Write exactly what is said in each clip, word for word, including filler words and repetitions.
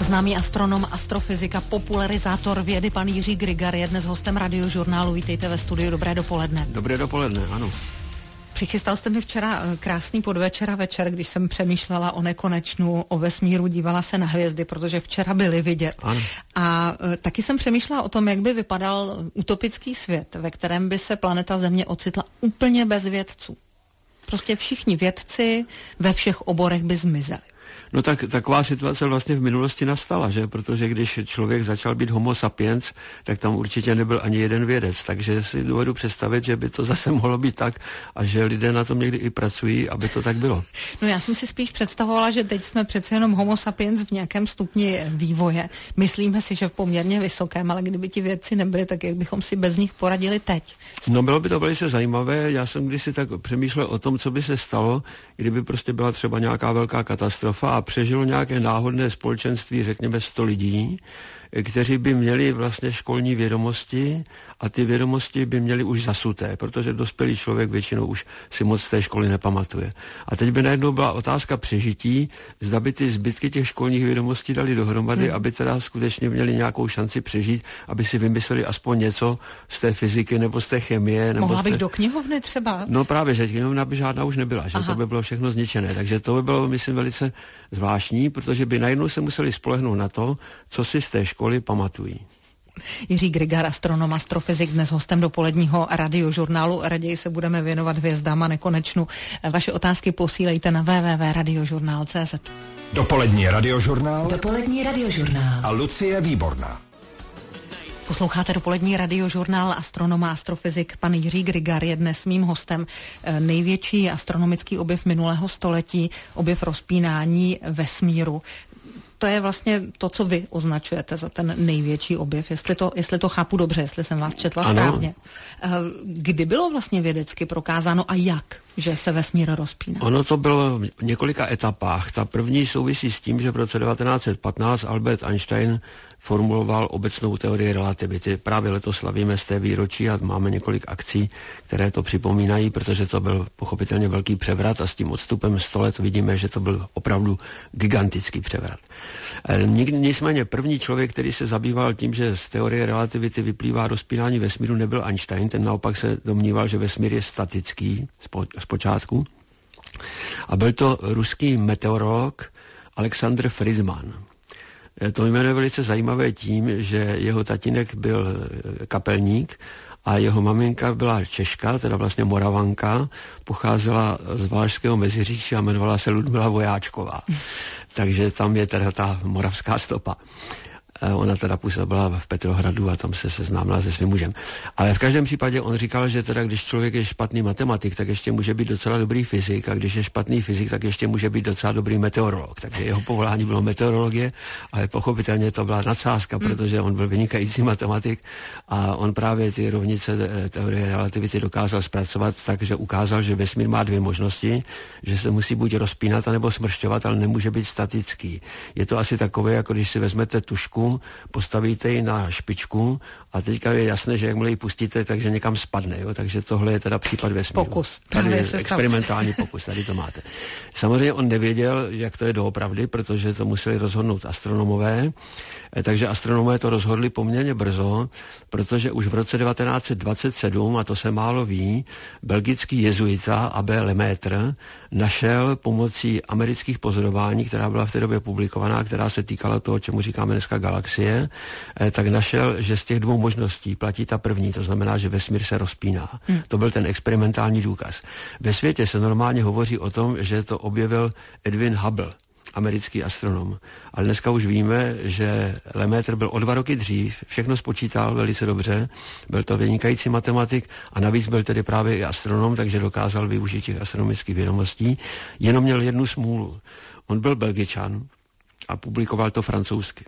Známý astronom, astrofyzik a popularizátor vědy pan Jiří Grigar je dnes hostem Radiožurnálu. Vítejte ve studiu, dobré dopoledne. Dobré dopoledne, ano. Přichystal jste mi včera krásný podvečer a večer, když jsem přemýšlela o nekonečnu, o vesmíru, dívala se na hvězdy, protože včera byly vidět. Ano. A e, taky jsem přemýšlela o tom, jak by vypadal utopický svět, ve kterém by se planeta Země ocitla úplně bez vědců. Prostě všichni vědci ve všech oborech by zmizeli. No tak taková situace vlastně v minulosti nastala, že? Protože když člověk začal být homo sapiens, tak tam určitě nebyl ani jeden vědec, takže si dovedu představit, že by to zase mohlo být tak a že lidé na tom někdy i pracují, aby to tak bylo. No já jsem si spíš představovala, že teď jsme přece jenom homo sapiens v nějakém stupni vývoje. Myslíme si, že v poměrně vysokém, ale kdyby ti vědci nebyli, tak jak bychom si bez nich poradili teď? No bylo by to velice zajímavé, já jsem kdysi tak přemýšlel o tom, co by se stalo, kdyby prostě byla třeba nějaká velká katastrofa a přežilo nějaké náhodné společenství, řekněme sto lidí, kteří by měli vlastně školní vědomosti a ty vědomosti by měli už zasuté, protože dospělý člověk většinou už si moc z té školy nepamatuje. A teď by najednou byla otázka přežití, zda by ty zbytky těch školních vědomostí dali dohromady, hmm. aby teda skutečně měli nějakou šanci přežít, aby si vymysleli aspoň něco z té fyziky nebo z té chemie. Nebo Mohla bych té... do knihovny třeba? No právě, že knihovna by žádná už nebyla, že Aha. to by bylo všechno zničené. Takže to by bylo, myslím, velice zvláštní, protože by najednou se museli spolehnout na to, co si z té školy pamatují. Jiří Grigar, astronom, astrofyzik, dnes hostem dopoledního Radiožurnálu. Raději se budeme věnovat hvězdám a nekonečnu. Vaše otázky posílejte na w w w tečka radiožurnál tečka c z. Dopolední Radiožurnál. Dopolední Radiožurnál. A Lucie Výborná. Posloucháte dopolední Radiožurnál. Astronom a astrofyzik pan Jiří Grigar je dnes mým hostem. Největší astronomický objev minulého století, objev rozpínání vesmíru. To je vlastně to, co vy označujete za ten největší objev, jestli to, jestli to chápu dobře, jestli jsem vás četla ano. správně. Kdy bylo vlastně vědecky prokázáno a jak, že se vesmír rozpíná? Ono to bylo v několika etapách. Ta první souvisí s tím, že v roce devatenáct set patnáct Albert Einstein formuloval obecnou teorii relativity. Právě letos slavíme z té výročí a máme několik akcí, které to připomínají, protože to byl pochopitelně velký převrat a s tím odstupem sto let vidíme, že to byl opravdu gigantický převrat. Nicméně první člověk, který se zabýval tím, že z teorie relativity vyplývá rozpínání vesmíru, nebyl Einstein, ten naopak se domníval, že vesmír je statický zpočátku. A byl to ruský meteorolog Alexander Friedman. To jméno je velice zajímavé tím, že jeho tatínek byl kapelník a jeho maminka byla Češka, teda vlastně Moravanka, pocházela z Valašského Meziříčí a jmenovala se Ludmila Vojáčková. Takže tam je teda ta moravská stopa. Ona teda působila v Petrohradu a tam se seznámila se svým mužem. Ale v každém případě on říkal, že teda když člověk je špatný matematik, tak ještě může být docela dobrý fyzik a když je špatný fyzik, tak ještě může být docela dobrý meteorolog. Takže jeho povolání bylo meteorologie, ale pochopitelně to byla nadsázka, hmm. protože on byl vynikající matematik a on právě ty rovnice teorie relativity dokázal zpracovat tak, že ukázal, že vesmír má dvě možnosti, že se musí buď rozpínat, anebo smršťovat, ale nemůže být statický. Je to asi takové, jako když si vezmete tušku, postavíte ji na špičku a teďka je jasné, že jakmile ji pustíte, takže někam spadne. Jo? Takže tohle je teda případ vesmíru. Pokus. Tady je experimentální pokus, tady to máte. Samozřejmě on nevěděl, jak to je doopravdy, protože to museli rozhodnout astronomové, takže astronomové to rozhodli poměrně brzo, protože už v roce devatenáct set dvacet sedm, a to se málo ví, belgický jezuita Abbe Lemaître našel pomocí amerických pozorování, která byla v té době publikovaná, která se týkala toho, čemu říkáme dneska galaxie, tak našel, že z těch dvou možností platí ta první, to znamená, že vesmír se rozpíná. Hmm. To byl ten experimentální důkaz. Ve světě se normálně hovoří o tom, že to objevil Edwin Hubble, americký astronom. Ale dneska už víme, že Lemaître byl o dva roky dřív, všechno spočítal velice dobře, byl to vynikající matematik a navíc byl tedy právě i astronom, takže dokázal využít těch astronomických vědomostí, jenom měl jednu smůlu. On byl Belgičan a publikoval to francouzsky.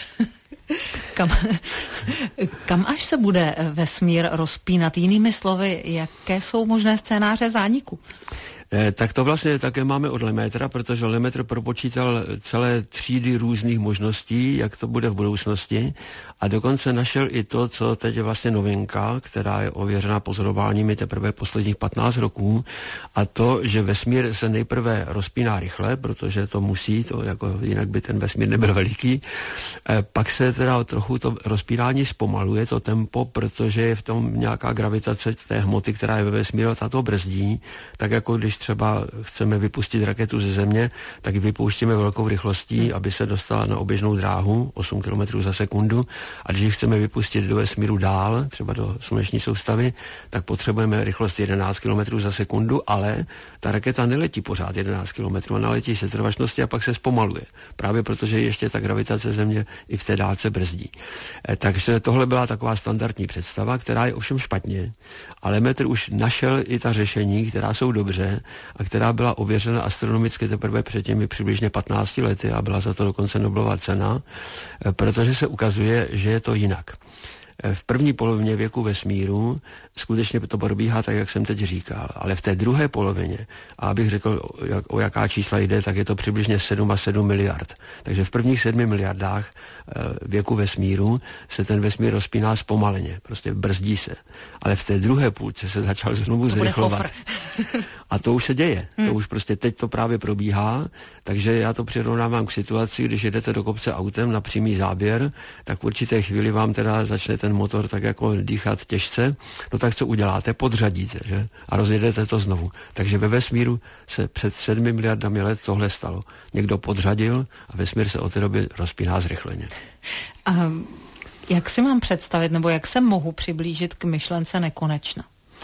Kam, kam až se bude vesmír rozpínat? Jinými slovy, jaké jsou možné scénáře zániku? Eh, tak to vlastně také máme od Lemaîtra, protože Lemaître propočítal celé třídy různých možností, jak to bude v budoucnosti, a dokonce našel i to, co teď je vlastně novinka, která je ověřena pozorováními teprve posledních patnáct roků, a to, že vesmír se nejprve rozpíná rychle, protože to musí, to jako jinak by ten vesmír nebyl veliký, eh, pak se teda trochu to rozpínání zpomaluje, to tempo, protože je v tom nějaká gravitace té hmoty, která je ve vesmíru, ta to brzdí, tak jako když třeba chceme vypustit raketu ze Země, tak ji vypouštíme velkou rychlostí, aby se dostala na oběžnou dráhu osm kilometrů za sekundu, a když ji chceme vypustit do vesmíru dál, třeba do sluneční soustavy, tak potřebujeme rychlost jedenáct kilometrů za sekundu, ale ta raketa neletí pořád jedenáct kilometrů, ona letí se trvačností a pak se zpomaluje. Právě protože ještě ta gravitace Země i v té dálce brzdí. E, takže tohle byla taková standardní představa, která je ovšem špatně. Ale Lemaître už našel i ta řešení, která jsou dobře a která byla ověřena astronomicky teprve před těmi přibližně patnácti lety a byla za to dokonce Nobelova cena, e, protože se ukazuje, že je to jinak. V první polovině věku vesmíru skutečně to probíhá tak, jak jsem teď říkal, ale v té druhé polovině, a abych řekl, jak, o jaká čísla jde, tak je to přibližně sedm a sedm miliard. Takže v prvních sedmi miliardách věku vesmíru se ten vesmír rozpíná zpomaleně, prostě brzdí se. Ale v té druhé půlce se začal znovu zrychlovat. A to už se děje. Hmm. To už prostě teď to právě probíhá, takže já to přirovnávám k situaci, když jedete do kopce autem na přímý záběr, tak v určité chvíli vám teda začne ten motor tak jako dýchat těžce, no tak co uděláte? Podřadíte, že? A rozjedete to znovu. Takže ve vesmíru se před sedmi miliardami let tohle stalo. Někdo podřadil a vesmír se od té doby rozpíná zrychleně. A jak si mám představit, nebo jak se mohu přiblížit k myšlence nekonečna?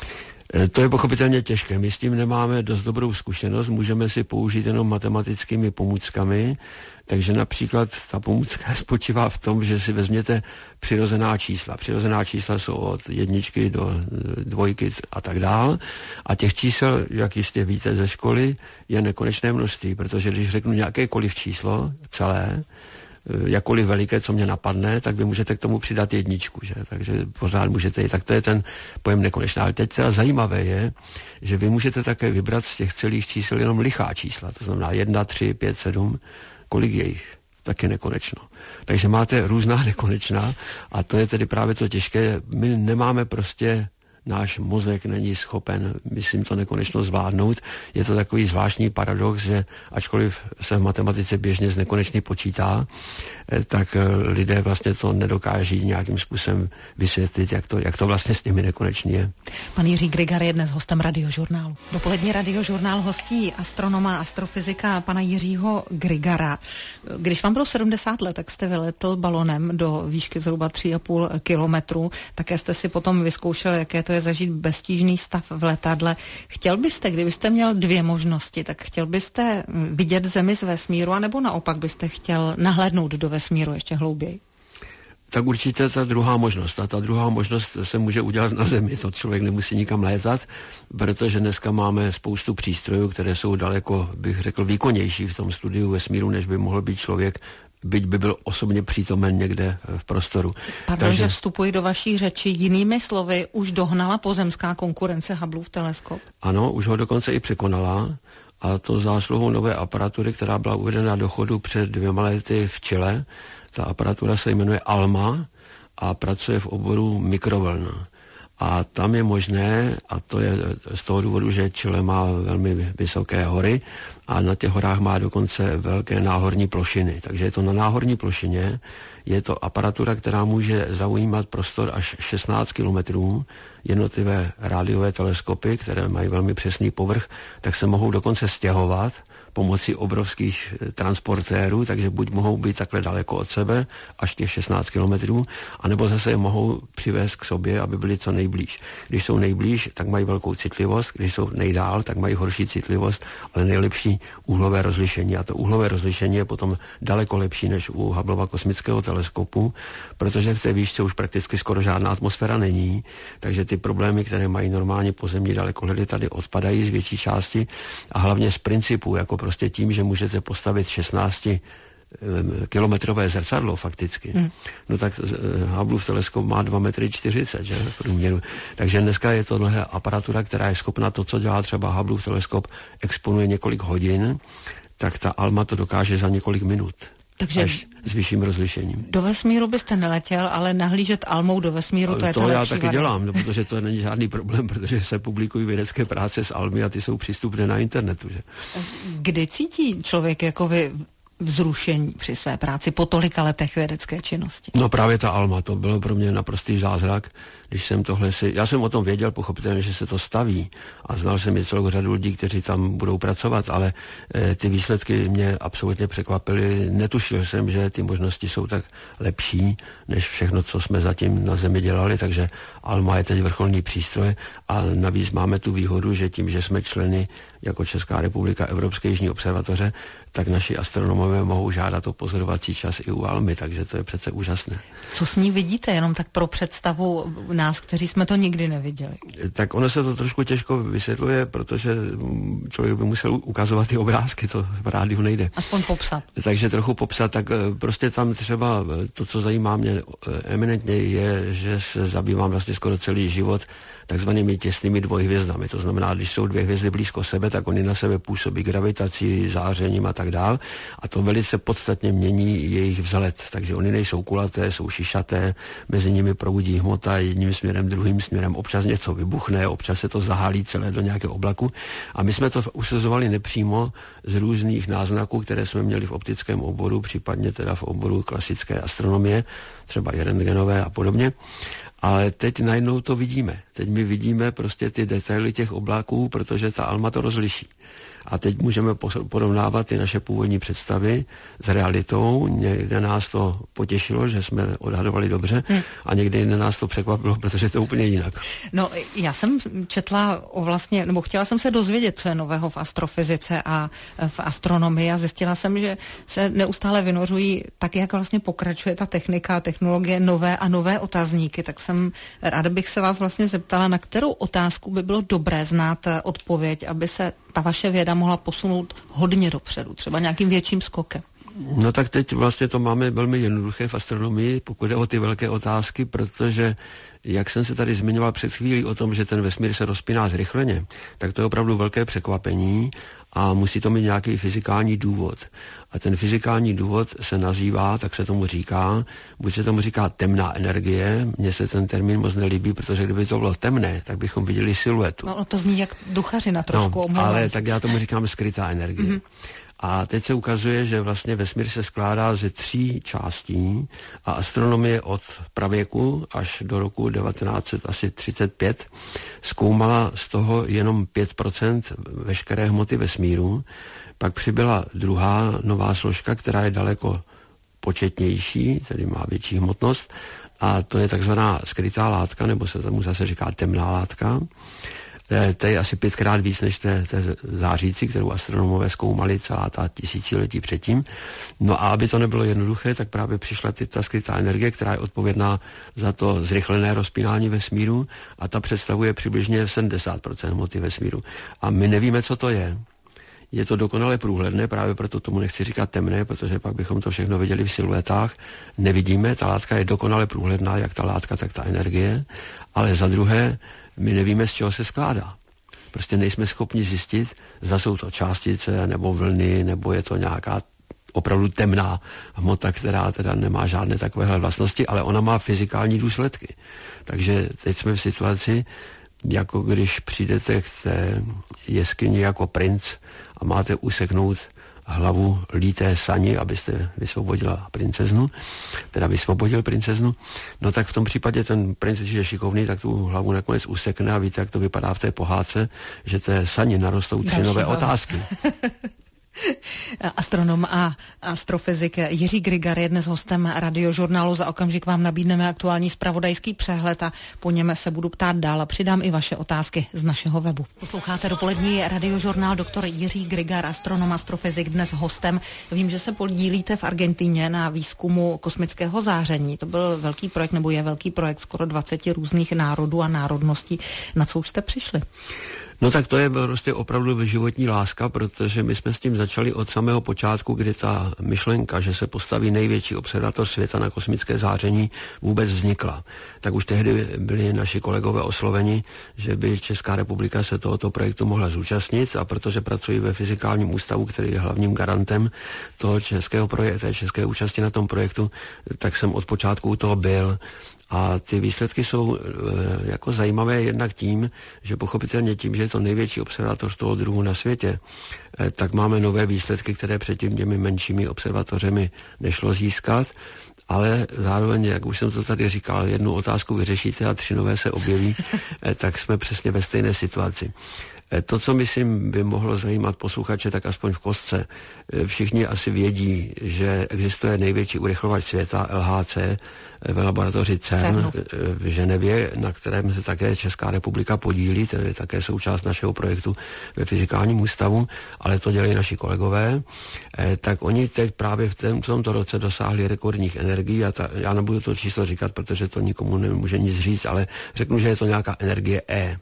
To je pochopitelně těžké. My s tím nemáme dost dobrou zkušenost, můžeme si použít jenom matematickými pomůckami, takže například ta pomůcka spočívá v tom, že si vezměte přirozená čísla. Přirozená čísla jsou od jedničky do dvojky a tak dál. A těch čísel, jak jistě víte ze školy, je nekonečné množství, protože když řeknu nějakékoliv číslo celé, jakkoliv veliké, co mě napadne, tak vy můžete k tomu přidat jedničku, že? Takže pořád můžete i, tak to je ten pojem nekonečná. Ale teď teda zajímavé je, že vy můžete také vybrat z těch celých čísel jenom lichá čísla, to znamená jedna, tři, pět, sedm, kolik je jich, tak je nekonečno. Takže máte různá nekonečná a to je tedy právě to těžké. My nemáme prostě, náš mozek není schopen, myslím, to nekonečno zvládnout. Je to takový zvláštní paradox, že ačkoliv se v matematice běžně z nekonečně počítá, tak lidé vlastně to nedokáží nějakým způsobem vysvětlit, jak to, jak to vlastně s nimi nekonečně je. Pan Jiří Grigar je dnes hostem Radiožurnálu. Dopolední Radiožurnál hostí astronoma, astrofyzika pana Jiřího Grigara. Když vám bylo sedmdesát let, tak jste vyletl balonem do výšky zhruba tři a půl kilometru. Také jste si potom vyzkoušel, jaké to je zažít beztížný stav v letadle. Chtěl byste, kdybyste měl dvě možnosti, tak chtěl byste vidět Zemi z vesmíru, anebo naopak byste chtěl nahlédnout do vesmíru ještě hlouběji? Tak určitě ta druhá možnost. A ta druhá možnost se může udělat na Zemi. To člověk nemusí nikam létat, protože dneska máme spoustu přístrojů, které jsou daleko, bych řekl, výkonnější v tom studiu vesmíru, než by mohl být člověk, byť by byl osobně přítomen někde v prostoru. Pardon, Takže... že vstupuji do vaší řeči. Jinými slovy, už dohnala pozemská konkurence Hubbleův teleskop? Ano, už ho dokonce i překonala. A to zásluhou nové aparatury, která byla uvedena do chodu před dvěma lety v Chile. Ta aparatura se jmenuje ALMA a pracuje v oboru mikrovln. A tam je možné, a to je z toho důvodu, že Chile má velmi vysoké hory a na těch horách má dokonce velké náhorní plošiny. Takže je to na náhorní plošině, je to aparatura, která může zaujímat prostor až šestnáct kilometrů. Jednotlivé rádiové teleskopy, které mají velmi přesný povrch, tak se mohou dokonce stěhovat pomocí obrovských transportérů, takže buď mohou být takhle daleko od sebe, až těch šestnáct kilometrů, anebo zase je mohou přivést k sobě, aby byli co nejblíž. Když jsou nejblíž, tak mají velkou citlivost, když jsou nejdál, tak mají horší citlivost, ale nejlepší úhlové rozlišení. A to úhlové rozlišení je potom daleko lepší než u Hubbleova kosmického teleskopu, protože v té výšce už prakticky skoro žádná atmosféra není, takže ty problémy, které mají normálně pozemní dalekohledy, tady odpadají z větší části a hlavně z principu, jako prostě tím, že můžete postavit šestnáct kilometrové zrcadlo fakticky, hmm. no tak Hubbleův teleskop má dva metry čtyřicet, že, v průměru. Takže dneska je to mnohé aparatura, která je schopna to, co dělá třeba Hubbleův teleskop, exponuje několik hodin, tak ta ALMA to dokáže za několik minut. Takže až s vyšším rozlišením. Do vesmíru byste neletěl, ale nahlížet ALMou do vesmíru, to, to je to já taky dělám, no, protože to není žádný problém, protože se publikují vědecké práce z ALMy a ty jsou přístupné na internetu. Že? Kdy cítí člověk jako vy vzrušení při své práci po tolika letech vědecké činnosti? No právě ta ALMA, to bylo pro mě naprostý zázrak, když jsem tohle si, já jsem o tom věděl pochopitelně, že se to staví a znal jsem i celou řadu lidí, kteří tam budou pracovat, ale e, ty výsledky mě absolutně překvapily. Netušil jsem, že ty možnosti jsou tak lepší, než všechno, co jsme zatím na Zemi dělali, takže ALMA je teď vrcholný přístroj a navíc máme tu výhodu, že tím, že jsme členy jako Česká republika Evropské jižní observatoře, tak naši astronomové mohou žádat o pozorovací čas i u ALMy, takže to je přece úžasné. Co s ní vidíte, jenom tak pro představu nás, kteří jsme to nikdy neviděli? Tak ono se to trošku těžko vysvětluje, protože člověk by musel ukazovat ty obrázky, to v rádiu nejde. Aspoň popsat. Takže trochu popsat, tak prostě tam třeba to, co zajímá mě eminentně, je, že se zabývám vlastně skoro celý život takzvanými těsnými dvojhvězdami. To znamená, když jsou dvě hvězdy blízko sebe, tak oni na sebe působí gravitací, zářením a tak dál. A to velice podstatně mění jejich vzhled. Takže oni nejsou kulaté, jsou šišaté, mezi nimi proudí hmota jedním směrem, druhým směrem. Občas něco vybuchne, občas se to zahálí celé do nějakého oblaku. A my jsme to usuzovali nepřímo z různých náznaků, které jsme měli v optickém oboru, případně teda v oboru klasické astronomie, třeba i rentgenové a podobně. Ale teď najednou to vidíme. Teď my vidíme prostě ty detaily těch obláků, protože ta ALMA to rozliší. A teď můžeme porovnávat ty naše původní představy s realitou. Někde nás to potěšilo, že jsme odhadovali dobře hmm. a někde jiné nás to překvapilo, protože to je úplně jinak. No, já jsem četla o vlastně, nebo chtěla jsem se dozvědět, co je nového v astrofyzice a v astronomii a zjistila jsem, že se neustále vynořují tak, jak vlastně pokračuje ta technika a technologie, nové a nové otazníky. Tak jsem ráda bych se vás vlastně zeptala, na kterou otázku by bylo dobré znát odpověď, aby se ta vaše věda mohla posunout hodně dopředu, třeba nějakým větším skokem. No tak teď vlastně to máme velmi jednoduché v astronomii, pokud jde o ty velké otázky, protože jak jsem se tady zmiňoval před chvílí o tom, že ten vesmír se rozpíná zrychleně, tak to je opravdu velké překvapení a musí to mít nějaký fyzikální důvod. A ten fyzikální důvod se nazývá, tak se tomu říká, buď se tomu říká temná energie, mně se ten termín moc nelíbí, protože kdyby to bylo temné, tak bychom viděli siluetu. No to zní jak duchařina trošku. No, ale tak já tomu říkám skrytá energie. Mm-hmm. A teď se ukazuje, že vlastně vesmír se skládá ze tří částí a astronomie od pravěku až do roku devatenáct třicet pět zkoumala z toho jenom pět procent veškeré hmoty vesmíru. Pak přibyla druhá nová složka, která je daleko početnější, tedy má větší hmotnost, a to je takzvaná skrytá látka, nebo se tomu zase říká temná látka. To je asi pětkrát víc než té, té zářící, kterou astronomové zkoumali celá ta tisíciletí předtím. No a aby to nebylo jednoduché, tak právě přišla ty, ta skrytá energie, která je odpovědná za to zrychlené rozpínání vesmíru a ta představuje přibližně sedmdesát procent hmoty vesmíru. A my nevíme, co to je. Je to dokonale průhledné, právě proto tomu nechci říkat temné, protože pak bychom to všechno viděli v siluetách. Nevidíme, ta látka je dokonale průhledná, jak ta látka, tak ta energie, ale za druhé, my nevíme, z čeho se skládá. Prostě nejsme schopni zjistit, zda jsou to částice, nebo vlny, nebo je to nějaká opravdu temná hmota, která teda nemá žádné takovéhle vlastnosti, ale ona má fyzikální důsledky. Takže teď jsme v situaci, jako když přijdete k té jeskyni jako princ a máte useknout hlavu líté sani, abyste vysvobodila princeznu, teda vysvobodil princeznu, no tak v tom případě ten princ, když je šikovný, tak tu hlavu nakonec usekne a víte, jak to vypadá v té pohádce, že té sani narostou tři nové hlava. Otázky. Astronom a astrofyzik Jiří Grigar je dnes hostem Radiožurnálu. Za okamžik vám nabídneme aktuální zpravodajský přehled a po něm se budu ptát dál a přidám i vaše otázky z našeho webu. Posloucháte dopolední Radiožurnál, doktor Jiří Grigar, astronom, astrofyzik, dnes hostem. Vím, že se podílíte v Argentině na výzkumu kosmického záření. To byl velký projekt, nebo je velký projekt skoro dvaceti různých národů a národností. Na co už jste přišli? No tak to je prostě opravdu životní láska, protože my jsme s tím začali od samého počátku, kdy ta myšlenka, že se postaví největší observatoř světa na kosmické záření, vůbec vznikla. Tak už tehdy byli naši kolegové osloveni, že by Česká republika se tohoto projektu mohla zúčastnit, a protože pracuji ve Fyzikálním ústavu, který je hlavním garantem toho českého projektu, té české účasti na tom projektu, tak jsem od počátku u toho byl. A ty výsledky jsou e, jako zajímavé jednak tím, že pochopitelně tím, že je to největší observatoř toho druhu na světě, e, tak máme nové výsledky, které předtím těmi menšími observatořemi nešlo získat, ale zároveň, jak už jsem to tady říkal, jednu otázku vyřešíte a tři nové se objeví, e, tak jsme přesně ve stejné situaci. To, co myslím by mohlo zajímat posluchače, tak aspoň v kostce. Všichni asi vědí, že existuje největší urychlovač světa L H C ve laboratoři CERN v Ženevě, na kterém se také Česká republika podílí, to je také součást našeho projektu ve Fyzikálním ústavu, ale to dělají naši kolegové. Tak oni teď právě v tomto roce dosáhli rekordních energií a ta, já nebudu to číslo říkat, protože to nikomu nemůže nic říct, ale řeknu, že je to nějaká energie E.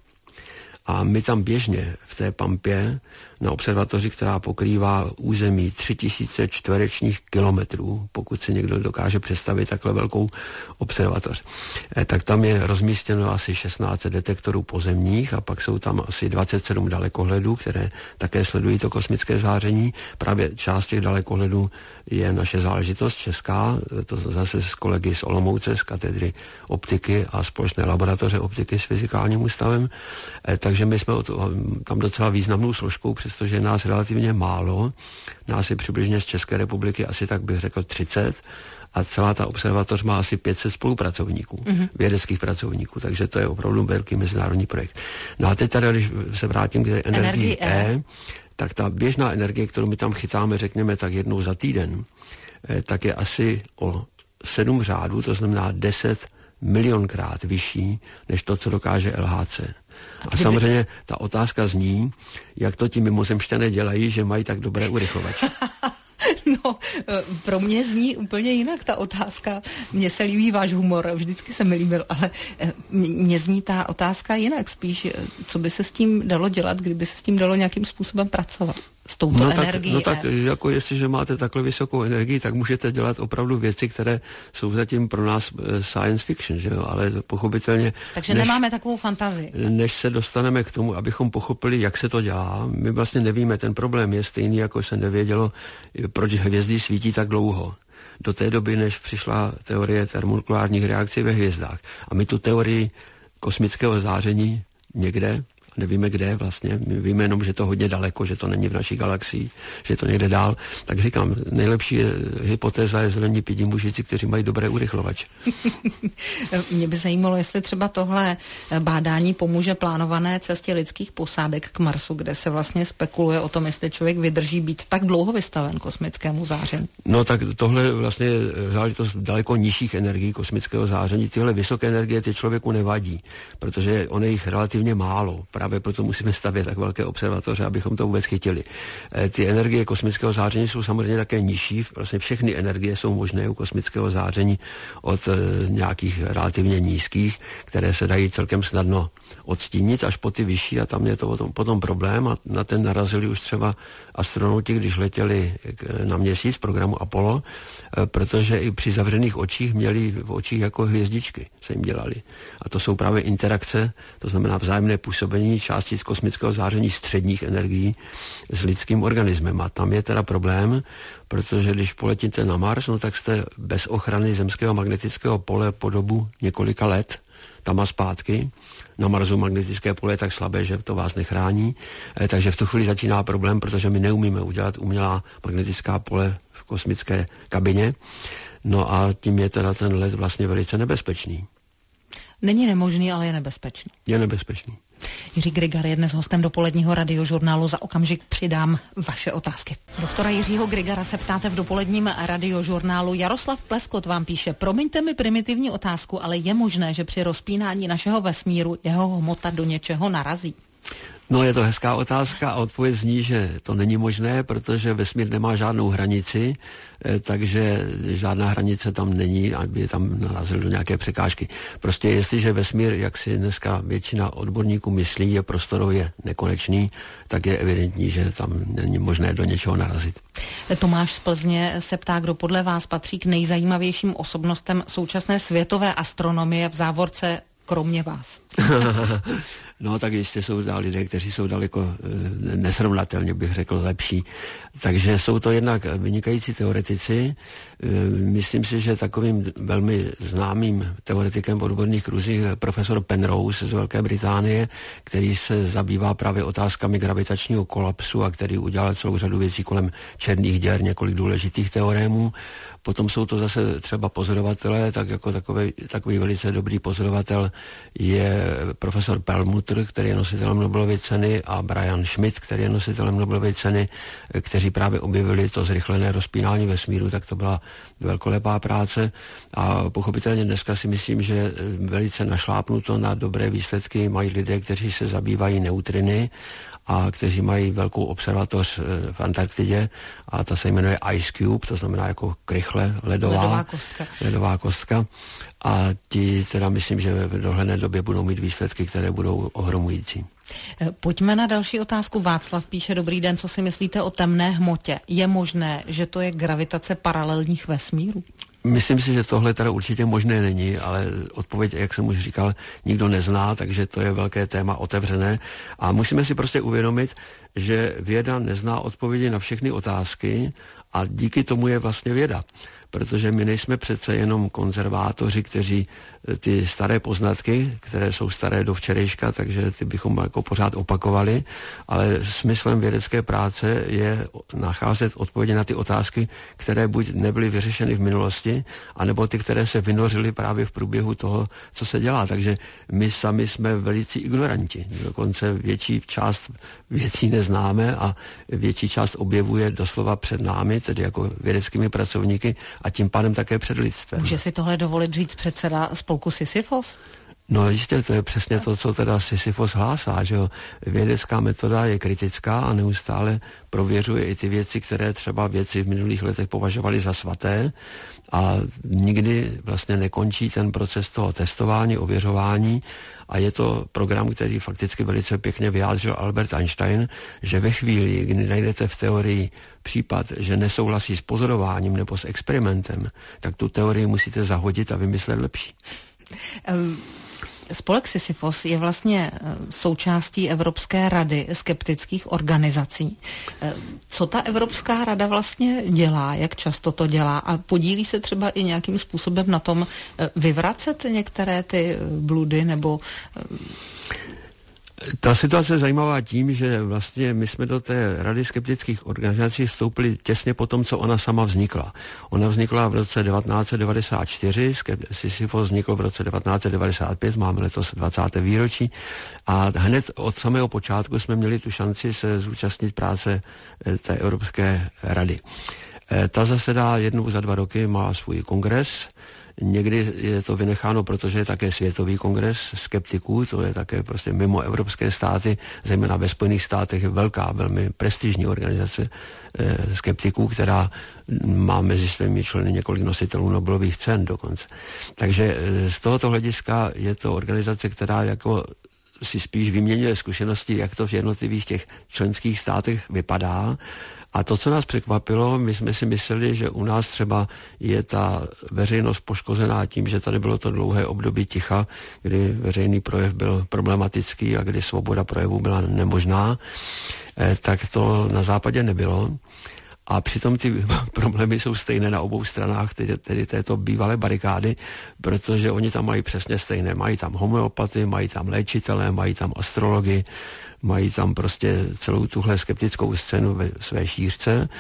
A my tam běžně v té Pampě na observatoři, která pokrývá území tři tisíce čtverečních kilometrů, pokud si někdo dokáže představit takhle velkou observatoř, eh, tak tam je rozmístěno asi šestnáct detektorů pozemních a pak jsou tam asi dvacet sedm dalekohledů, které také sledují to kosmické záření. Právě část těch dalekohledů je naše záležitost česká, to zase s kolegy z Olomouce, z katedry optiky a společné laboratoře optiky s Fyzikálním ústavem. Eh, takže my jsme tam docela významnou složkou, přestože je nás relativně málo. Nás je přibližně z České republiky asi tak bych řekl třicet a celá ta observatoř má asi pět set spolupracovníků, mm-hmm. vědeckých pracovníků, takže to je opravdu velký mezinárodní projekt. No a teď tady, když se vrátím k té energii E, e, tak ta běžná energie, kterou my tam chytáme, řekněme tak jednou za týden, eh, tak je asi o sedm řádů, to znamená deset milionkrát vyšší, než to, co dokáže L H C. A samozřejmě ta otázka zní, jak to ti mimozemšťané dělají, že mají tak dobré urychlovače. No, pro mě zní úplně jinak ta otázka. Mně se líbí váš humor, vždycky se mi líbil, ale mně zní ta otázka jinak. Spíš, co by se s tím dalo dělat, kdyby se s tím dalo nějakým způsobem pracovat. S touto no tak, energií. No tak, jako jestliže máte takhle vysokou energii, tak můžete dělat opravdu věci, které jsou zatím pro nás science fiction, že jo, ale pochopitelně... Takže než, nemáme takovou fantazii. Než se dostaneme k tomu, abychom pochopili, jak se to dělá, my vlastně nevíme, ten problém je stejný, jako se nevědělo, proč hvězdy svítí tak dlouho. Do té doby, než přišla teorie termonukleárních reakcí ve hvězdách. A my tu teorii kosmického záření někde, nevíme kde vlastně, my víme jenom, že to hodně daleko, že to není v naší galaxii, že je to někde dál. Tak říkám, nejlepší je, hypotéza je zelení pidi mužici, kteří mají dobré urychlovače. Mě by zajímalo, jestli třeba tohle bádání pomůže plánované cestě lidských posádek k Marsu, kde se vlastně spekuluje o tom, jestli člověk vydrží být tak dlouho vystaven kosmickému záření. No tak tohle vlastně je záležitost daleko nižších energií kosmického záření. Tyhle vysoké energie ty člověku nevadí, protože on je jich relativně málo. Právě proto musíme stavět tak velké observatoře, abychom to vůbec chytili. E, ty energie kosmického záření jsou samozřejmě také nižší. Vlastně všechny energie jsou možné u kosmického záření od e, nějakých relativně nízkých, které se dají celkem snadno odstínit až po ty vyšší a tam je to potom, potom problém a na ten narazili už třeba astronauti, když letěli na měsíc v programu Apollo, e, protože i při zavřených očích měli v očích jako hvězdičky se jim dělali. A to jsou právě interakce, to znamená vzájemné působení částic kosmického záření středních energií s lidským organismem. A tam je teda problém, protože když poletíte na Mars, no tak jste bez ochrany zemského magnetického pole po dobu několika let, tam a zpátky. Na Marsu magnetické pole je tak slabé, že to vás nechrání. E, takže v tu chvíli začíná problém, protože my neumíme udělat umělá magnetická pole v kosmické kabině. No a tím je teda ten let vlastně velice nebezpečný. Není nemožný, ale je nebezpečný. Je nebezpečný. Jiří Grigar je dnes hostem dopoledního radiožurnálu. Za okamžik přidám vaše otázky. Doktora Jiřího Grigara se ptáte v dopoledním radiožurnálu. Jaroslav Pleskot vám píše: promiňte mi primitivní otázku, ale je možné, že při rozpínání našeho vesmíru jeho hmota do něčeho narazí? No, je to hezká otázka a odpověď zní, že to není možné, protože vesmír nemá žádnou hranici, takže žádná hranice tam není, aby tam narazil do nějaké překážky. Prostě jestliže vesmír, jak si dneska většina odborníků myslí, je prostorově nekonečný, tak je evidentní, že tam není možné do něčeho narazit. Tomáš z Plzně se ptá, kdo podle vás patří k nejzajímavějším osobnostem současné světové astronomie, v závorce kromě vás. No, tak jistě jsou dál lidé, kteří jsou daleko nesrovnatelně, bych řekl, lepší. Takže jsou to jednak vynikající teoretici. Myslím si, že takovým velmi známým teoretikem v odborných kruzích je profesor Penrose z Velké Británie, který se zabývá právě otázkami gravitačního kolapsu a který udělal celou řadu věcí kolem černých děr, několik důležitých teorémů. Potom jsou to zase třeba pozorovatelé, tak jako takový, takový velice dobrý pozorovatel je profesor Perlmutter, který je nositelem Nobelovy ceny, a Brian Schmidt, který je nositelem Nobelovy ceny, kteří právě objevili to zrychlené rozpínání vesmíru, tak to byla velkolepá práce a pochopitelně dneska si myslím, že velice našlápnuto na dobré výsledky mají lidé, kteří se zabývají neutriny a kteří mají velkou observatoř v Antarktidě a ta se jmenuje Ice Cube, to znamená jako krychle ledová, ledová kostka. ledová kostka. A ti teda myslím, že v dohledné době budou mít výsledky, které budou ohromující. Pojďme na další otázku. Václav píše, dobrý den, co si myslíte o temné hmotě? Je možné, že to je gravitace paralelních vesmírů? Myslím si, že tohle teda určitě možné není, ale odpověď, jak jsem už říkal, nikdo nezná, takže to je velké téma otevřené a musíme si prostě uvědomit, že věda nezná odpovědi na všechny otázky a díky tomu je vlastně věda. Protože my nejsme přece jenom konzervátoři, kteří ty staré poznatky, které jsou staré do včerejška, takže ty bychom jako pořád opakovali, ale smyslem vědecké práce je nacházet odpovědi na ty otázky, které buď nebyly vyřešeny v minulosti, anebo ty, které se vynořily právě v průběhu toho, co se dělá. Takže my sami jsme velicí ignoranti. Dokonce větší část věcí neznáme a větší část objevuje doslova před námi, tedy jako vědeckými pracovníky, a tím pádem také před lidstvem. Může si tohle dovolit říct předseda spolku Sisyfos? No jistě, to je přesně to, co teda Sisyfos hlásá, že jo. Vědecká metoda je kritická a neustále prověřuje i ty věci, které třeba věci v minulých letech považovali za svaté a nikdy vlastně nekončí ten proces toho testování, ověřování a je to program, který fakticky velice pěkně vyjádřil Albert Einstein, že ve chvíli, kdy najdete v teorii případ, že nesouhlasí s pozorováním nebo s experimentem, tak tu teorii musíte zahodit a vymyslet lepší. Um. Spolek Sisyfos je vlastně součástí Evropské rady skeptických organizací. Co ta Evropská rada vlastně dělá, jak často to dělá a podílí se třeba i nějakým způsobem na tom vyvracet některé ty bludy nebo... Ta situace je zajímavá tím, že vlastně my jsme do té rady skeptických organizací vstoupili těsně po tom, co ona sama vznikla. Ona vznikla v roce devatenáct set devadesát čtyři, Sisyfos vznikl v roce devatenáct set devadesát pět, máme letos dvacáté výročí a hned od samého počátku jsme měli tu šanci se zúčastnit práce té Evropské rady. Ta zasedá jednou za dva roky, má svůj kongres. Někdy je to vynecháno, protože je také světový kongres skeptiků, to je také prostě mimo evropské státy, zejména ve Spojených státech je velká, velmi prestižní organizace e, skeptiků, která má mezi svými členy několik nositelů Nobelových cen dokonce. Takže e, z tohoto hlediska je to organizace, která jako si spíš vyměňuje zkušenosti, jak to v jednotlivých těch členských státech vypadá. A to, co nás překvapilo, my jsme si mysleli, že u nás třeba je ta veřejnost poškozená tím, že tady bylo to dlouhé období ticha, kdy veřejný projev byl problematický a kdy svoboda projevu byla nemožná, eh, tak to na západě nebylo. A přitom ty problémy jsou stejné na obou stranách, tedy, tedy této bývalé barikády, protože oni tam mají přesně stejné. Mají tam homeopaty, mají tam léčitele, mají tam astrology, mají tam prostě celou tuhle skeptickou scénu ve své šířce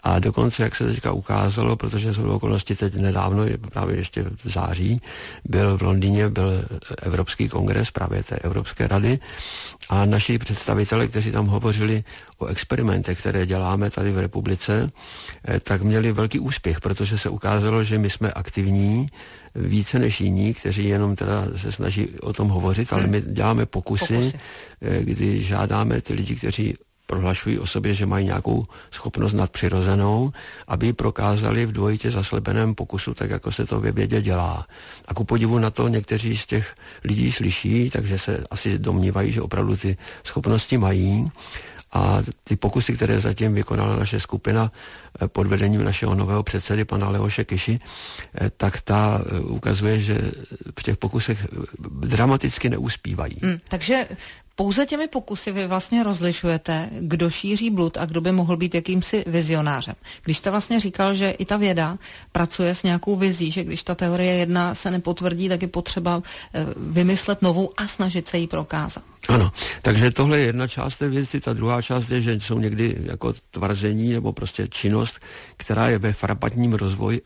A dokonce, jak se teďka ukázalo, protože jsou okolnosti teď nedávno, právě ještě v září, byl v Londýně, byl Evropský kongres právě té Evropské rady a naši představitelé, kteří tam hovořili o experimentech, které děláme tady v republice, tak měli velký úspěch, protože se ukázalo, že my jsme aktivní více než jiní, kteří jenom teda se snaží o tom hovořit, ale my děláme pokusy, pokusy. kdy žádáme ty lidi, kteří prohlašují o sobě, že mají nějakou schopnost nadpřirozenou, aby ji prokázali v dvojitě zaslepeném pokusu, tak jako se to ve vědě dělá. A ku podivu na to někteří z těch lidí slyší, takže se asi domnívají, že opravdu ty schopnosti mají. A ty pokusy, které zatím vykonala naše skupina pod vedením našeho nového předsedy, pana Leoše Kiši, tak ta ukazuje, že v těch pokusech dramaticky neuspívají. Hmm, takže pouze těmi pokusy vy vlastně rozlišujete, kdo šíří blud a kdo by mohl být jakýmsi vizionářem. Když jste vlastně říkal, že i ta věda pracuje s nějakou vizí, že když ta teorie jedna se nepotvrdí, tak je potřeba vymyslet novou a snažit se ji prokázat. Ano, takže tohle je jedna část té věci, ta druhá část je, že jsou někdy jako tvrzení nebo prostě činnost, která je ve frapantním rozvoji,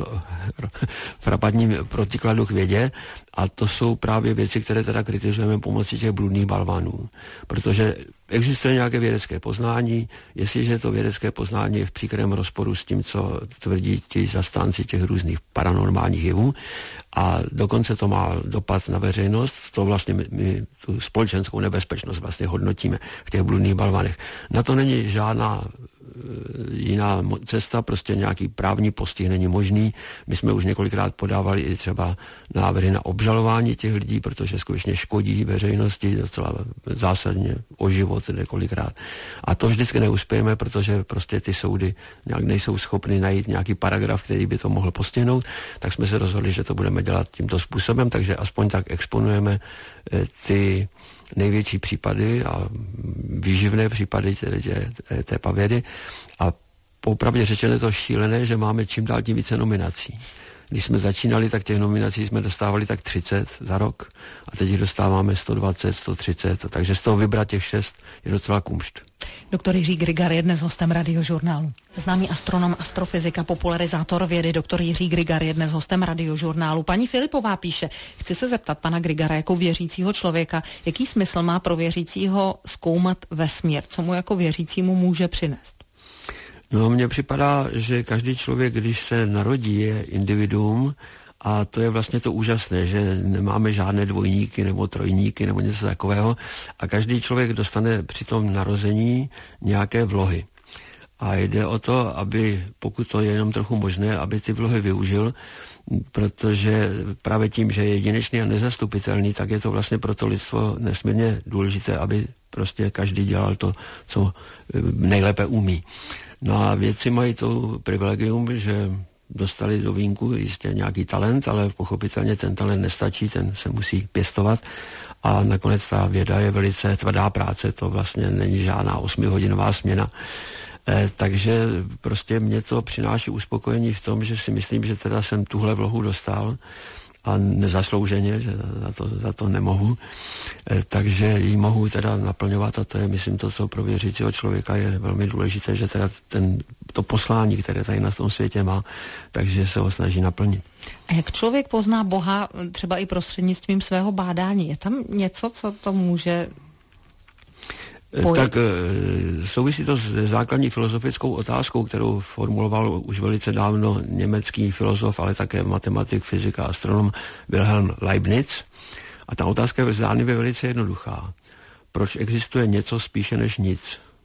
frapantním protikladu k vědě a to jsou právě věci, které teda kritizujeme pomocí těch bludných balvanů, protože existuje nějaké vědecké poznání, jestliže to vědecké poznání je v příkrém rozporu s tím, co tvrdí ti zastánci těch různých paranormálních jevů a dokonce to má dopad na veřejnost, to vlastně my, my tu společenskou nebezpečnost vlastně hodnotíme v těch bludných balvanech. Na to není žádná jiná cesta, prostě nějaký právní postih není možný. My jsme už několikrát podávali i třeba návrhy na obžalování těch lidí, protože skutečně škodí veřejnosti docela zásadně o život několikrát. A to vždycky neuspějeme, protože prostě ty soudy nějak nejsou schopny najít nějaký paragraf, který by to mohl postihnout, tak jsme se rozhodli, že to budeme dělat tímto způsobem, takže aspoň tak exponujeme ty největší případy a výživné případy té, té pavědy a popravdě řečeno je to šílené, že máme čím dál tím více nominací. Když jsme začínali, tak těch nominací jsme dostávali tak třicet za rok a teď jich dostáváme sto dvacet, sto třicet, takže z toho vybrat těch šest je docela kumšt. Doktor Jiří Grigar je dnes hostem Radiožurnálu. Známý astronom, astrofyzik a popularizátor vědy doktor Jiří Grigar je dnes hostem Radiožurnálu. Paní Filipová píše, chci se zeptat pana Grigara jako věřícího člověka, jaký smysl má pro věřícího zkoumat vesmír, co mu jako věřícímu může přinést? No, mně připadá, že každý člověk, když se narodí, je individuum a to je vlastně to úžasné, že nemáme žádné dvojníky nebo trojníky nebo něco takového a každý člověk dostane při tom narození nějaké vlohy. A jde o to, aby, pokud to je jenom trochu možné, aby ty vlohy využil, protože právě tím, že je jedinečný a nezastupitelný, tak je to vlastně pro to lidstvo nesmírně důležité, aby prostě každý dělal to, co nejlépe umí. No a vědci mají to privilegium, že dostali do vínku jistě nějaký talent, ale pochopitelně ten talent nestačí, ten se musí pěstovat a nakonec ta věda je velice tvrdá práce, to vlastně není žádná osmihodinová směna. Eh, takže prostě mě to přináší uspokojení v tom, že si myslím, že teda jsem tuhle vlohu dostal a nezaslouženě, že za to, za to nemohu, eh, takže ji mohu teda naplňovat a to je, myslím, to, co pro věřícího člověka je velmi důležité, že teda ten, to poslání, které tady na tom světě má, takže se ho snaží naplnit. A jak člověk pozná Boha třeba i prostřednictvím svého bádání? Je tam něco, co to může pojít? Tak souvisí to s základní filozofickou otázkou, kterou formuloval už velice dávno německý filozof, ale také matematik, fyzik a astronom Wilhelm Leibniz. A ta otázka je zdánlivě velice jednoduchá. Proč existuje něco spíše než nic?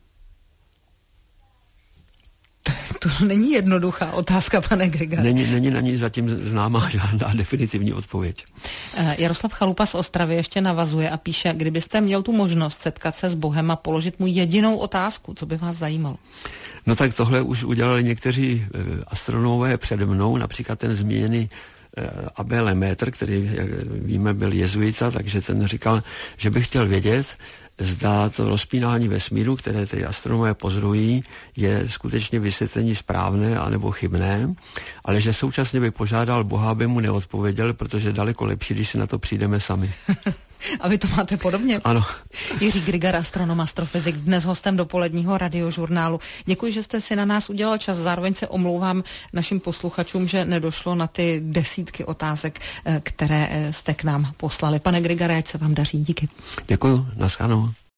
To není jednoduchá otázka, pane Grigare. Není, není na ní zatím známá žádná definitivní odpověď. Jaroslav Chalupa z Ostravy ještě navazuje a píše, kdybyste měl tu možnost setkat se s Bohem a položit mu jedinou otázku, co by vás zajímalo? No tak tohle už udělali někteří astronomové přede mnou, například ten zmíněný Abel Lemaitre, který, jak víme, byl jezuita, takže ten říkal, že by chtěl vědět, zda to rozpínání vesmíru, které ty astronomové pozorují, je skutečně vysvětlení správné anebo chybné, ale že současně by požádal Boha, aby mu neodpověděl, protože daleko lepší, když si na to přijdeme sami. A vy to máte podobně? Ano. Jiří Grigar, astronom, astrofyzik, dnes hostem dopoledního radiožurnálu. Děkuji, že jste si na nás udělal čas. Zároveň se omlouvám našim posluchačům, že nedošlo na ty desítky otázek, které jste k nám poslali. Pane Grigare, ať se vám daří. Díky. Děkuji. Naschledanou.